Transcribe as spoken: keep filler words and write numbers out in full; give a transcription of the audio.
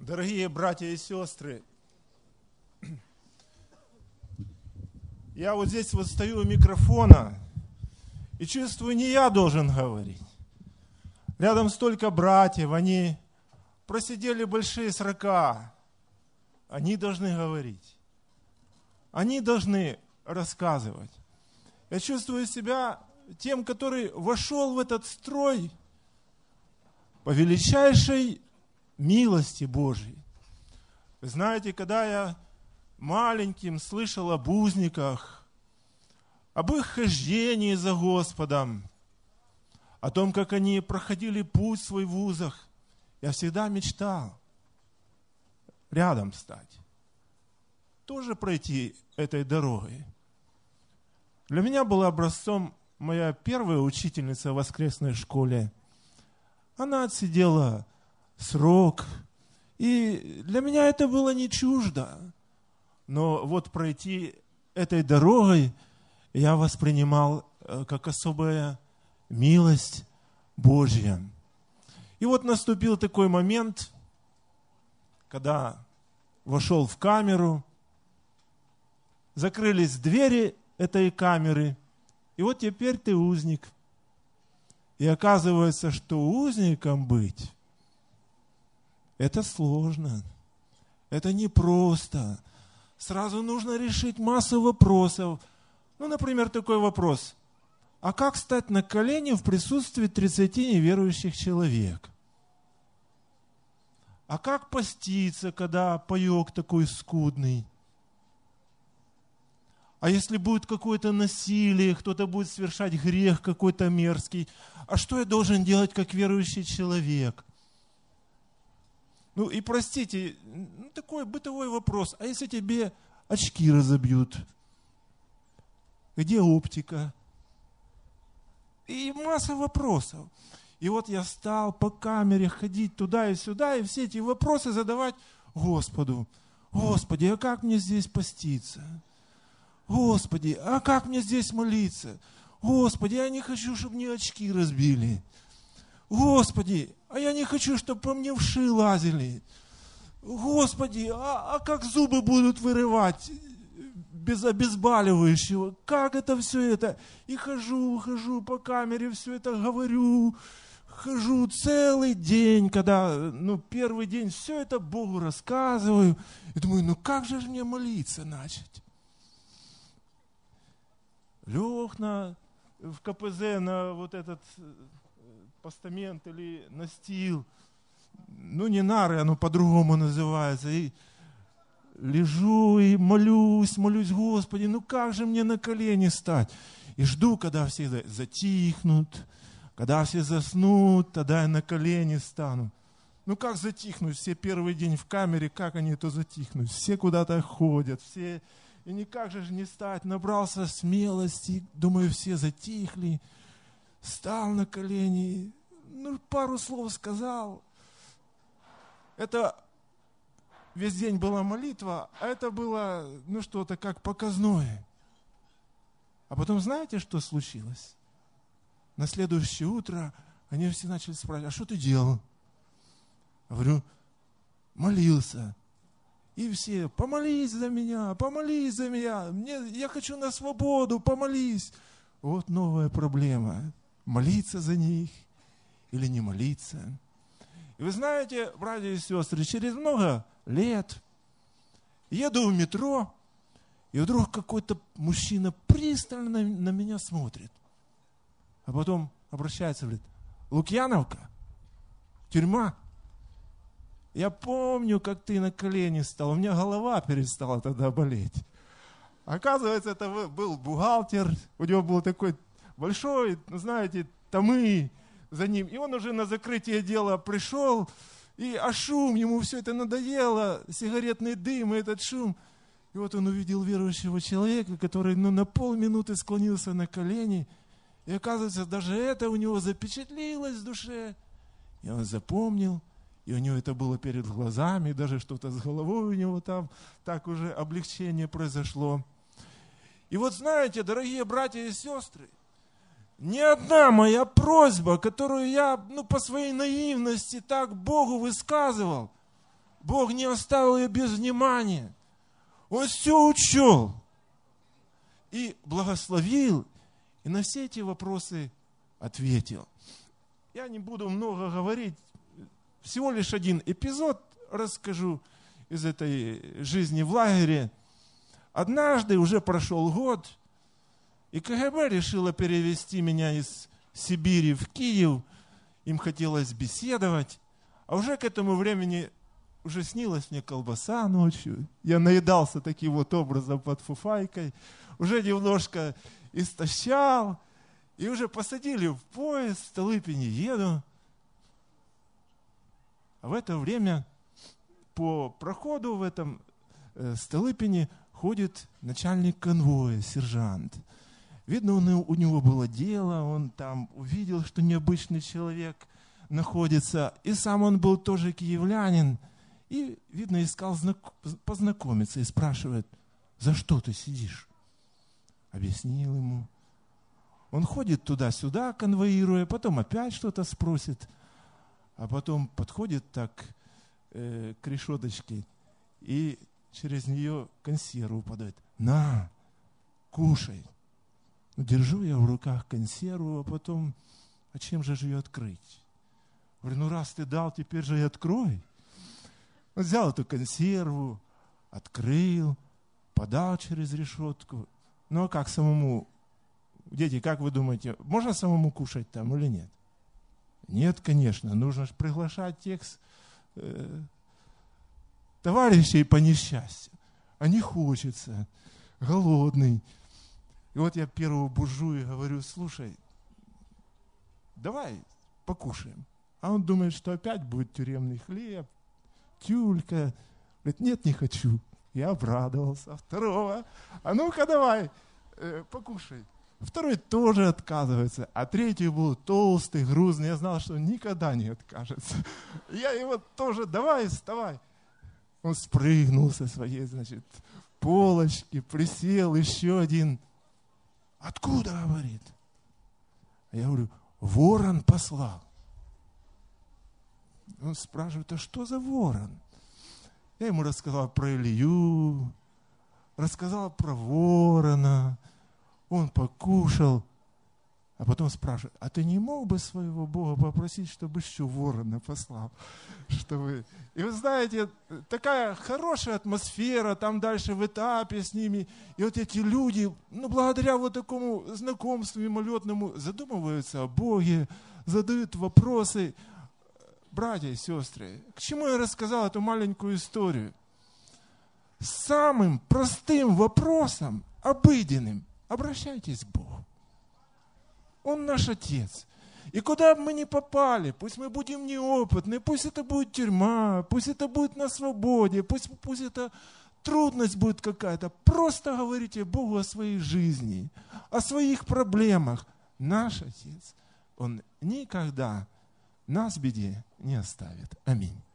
Дорогие братья и сестры, я вот здесь вот стою у микрофона и чувствую, не я должен говорить. Рядом столько братьев, они просидели большие срока. Они должны говорить. Они должны рассказывать. Я чувствую себя тем, который вошел в этот строй по величайшей милости Божьей. Вы знаете, когда я маленьким слышал об узниках, об их хождении за Господом, о том, как они проходили путь свой в вузах, я всегда мечтал рядом стать, тоже пройти этой дорогой. Для меня была образцом моя первая учительница в воскресной школе. Она отсидела срок, и для меня это было не чуждо. Но вот пройти этой дорогой я воспринимал как особая милость Божья. И вот наступил такой момент, когда вошел в камеру, закрылись двери этой камеры, и вот теперь ты узник. И оказывается, что узником быть — это сложно, это непросто. Сразу нужно решить массу вопросов. Ну, например, такой вопрос. А как стать на колени в присутствии тридцати неверующих человек? А как поститься, когда паек такой скудный? А если будет какое-то насилие, кто-то будет совершать грех какой-то мерзкий, а что я должен делать как верующий человек? Ну и простите, ну, такой бытовой вопрос. А если тебе очки разобьют? Где оптика? И масса вопросов. И вот я стал по камере ходить туда и сюда, и все эти вопросы задавать Господу. Господи, а как мне здесь поститься? Господи, а как мне здесь молиться? Господи, я не хочу, чтобы мне очки разбили. Господи, а я не хочу, чтобы по мне вши лазили. Господи, а, а как зубы будут вырывать без обезболивающего? Как это все это? И хожу, хожу по камере, все это говорю. Хожу целый день, когда, ну, первый день все это Богу рассказываю. И думаю, ну как же мне молиться начать? Лег на, в ка пэ зэ на вот этот постамент или настил, ну не нары, оно по-другому называется, и лежу и молюсь, молюсь, Господи, ну как же мне на колени стать? И жду, когда все затихнут, когда все заснут, тогда я на колени стану. Ну как затихнуть? Все первый день в камере, как они то затихнут? Все куда-то ходят, все... И никак же не стать, набрался смелости, думаю, все затихли, стал на колени, ну, пару слов сказал. Это весь день была молитва, а это было, ну, что-то как показное. А потом знаете, что случилось? На следующее утро они все начали спрашивать, а что ты делал? Говорю, молился. И все, помолись за меня, помолись за меня, мне, я хочу на свободу, помолись. Вот новая проблема. Молиться за них или не молиться. И вы знаете, братья и сестры, через много лет еду в метро, и вдруг какой-то мужчина пристально на, на меня смотрит. А потом обращается, говорит, Лукьяновка, тюрьма. Я помню, как ты на колени стал. У меня голова перестала тогда болеть. Оказывается, это был бухгалтер. У него был такой большой, знаете, томы за ним. И он уже на закрытие дела пришел. И а шум, ему все это надоело. Сигаретный дым и этот шум. И вот он увидел верующего человека, который ну, на полминуты склонился на колени. И оказывается, даже это у него запечатлилось в душе. И он запомнил. И у него это было перед глазами, даже что-то с головой у него там, так уже облегчение произошло. И вот знаете, дорогие братья и сестры, ни одна моя просьба, которую я ну, по своей наивности так Богу высказывал, Бог не оставил ее без внимания. Он все учел и благословил, и на все эти вопросы ответил. Я не буду много говорить, всего лишь один эпизод расскажу из этой жизни в лагере. Однажды, уже прошел год, и КГБ решило перевести меня из Сибири в Киев. Им хотелось беседовать, а уже к этому времени уже снилась мне колбаса ночью. Я наедался таким вот образом под фуфайкой, уже немножко истощал, и уже посадили в поезд, в Столыпине еду. А в это время по проходу в этом э, Столыпине ходит начальник конвоя, сержант. Видно, он, у него было дело, он там увидел, что необычный человек находится, и сам он был тоже киевлянин, и, видно, искал знак... познакомиться и спрашивает: за что ты сидишь? Объяснил ему. Он ходит туда-сюда, конвоируя, потом опять что-то спросит, а потом подходит так э, к решеточке и через нее консерву подает. На, кушай. Держу я в руках консерву, а потом, а чем же ее открыть? Говорю, ну раз ты дал, теперь же и открой. Он взял эту консерву, открыл, подал через решетку. Ну а как самому, дети, как вы думаете, можно самому кушать там или нет? Нет, конечно, нужно же приглашать тех э, товарищей по несчастью. А не хочется, голодный. И вот я первого буржуя говорю: слушай, давай покушаем. А он думает, что опять будет тюремный хлеб, тюлька. Говорит, нет, не хочу. Я обрадовался. Второго, а ну-ка давай, э, покушай. Второй тоже отказывается, а третий был толстый, грузный. Я знал, что он никогда не откажется. Я его тоже, давай, вставай. Он спрыгнул со своей, значит, полочки, присел, еще один. Откуда, говорит? А я говорю, ворон послал. Он спрашивает, а что за ворон? Я ему рассказал про Илью, рассказал про ворона. Он покушал, а потом спрашивает, а ты не мог бы своего Бога попросить, чтобы еще ворона послал? Чтобы... И вы знаете, такая хорошая атмосфера там дальше в этапе с ними. И вот эти люди, ну, благодаря вот такому знакомству мимолетному, задумываются о Боге, задают вопросы. Братья и сестры, к чему я рассказал эту маленькую историю? Самым простым вопросом, обыденным, обращайтесь к Богу. Он наш Отец. И куда бы мы ни попали, пусть мы будем неопытны, пусть это будет тюрьма, пусть это будет на свободе, пусть, пусть это трудность будет какая-то, просто говорите Богу о своей жизни, о своих проблемах. Наш Отец, Он никогда нас в беде не оставит. Аминь.